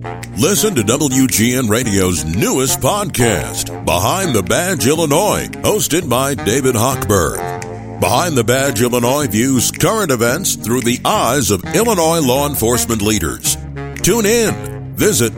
Listen to WGN Radio's newest podcast, Behind the Badge Illinois, hosted by David Hochberg. Behind the Badge Illinois views current events through the eyes of Illinois law enforcement leaders. Tune in. Visit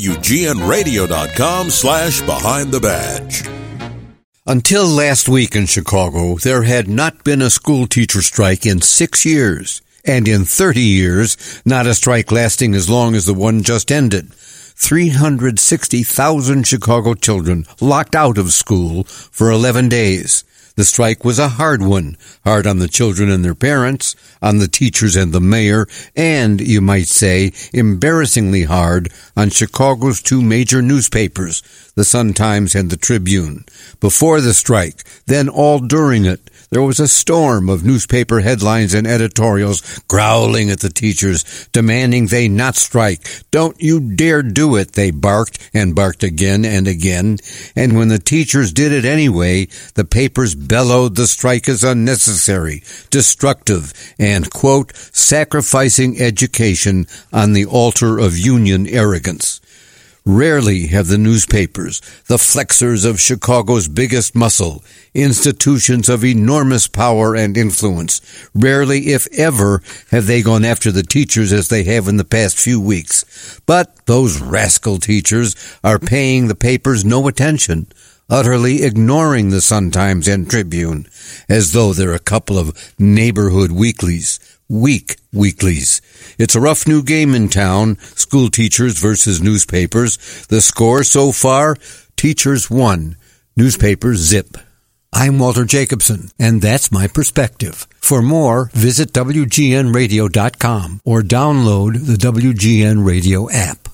WGNradio.com/Behind the Badge. Until last week in Chicago, there had not been a school teacher strike in 6 years. And in 30 years, not a strike lasting as long as the one just ended. 360,000 Chicago children locked out of school for 11 days. The strike was a hard one, hard on the children and their parents, on the teachers and the mayor, and, you might say, embarrassingly hard on Chicago's two major newspapers, the Sun-Times and the Tribune. Before the strike, then all during it, there was a storm of newspaper headlines and editorials growling at the teachers, demanding they not strike. "Don't you dare do it," they barked and barked again and again. And when the teachers did it anyway, the papers bellowed the strike is unnecessary, destructive, and, quote, sacrificing education on the altar of union arrogance. Rarely have the newspapers, the flexors of Chicago's biggest muscle, institutions of enormous power and influence, rarely, if ever, have they gone after the teachers as they have in the past few weeks. But those rascal teachers are paying the papers no attention, utterly ignoring the Sun-Times and Tribune, as though they're a couple of neighborhood weeklies. Weak weeklies. It's a rough new game in town, school teachers versus newspapers. The score so far, teachers won, newspapers zip. I'm Walter Jacobson, and that's my perspective. For more, visit WGNradio.com or download the WGN Radio app.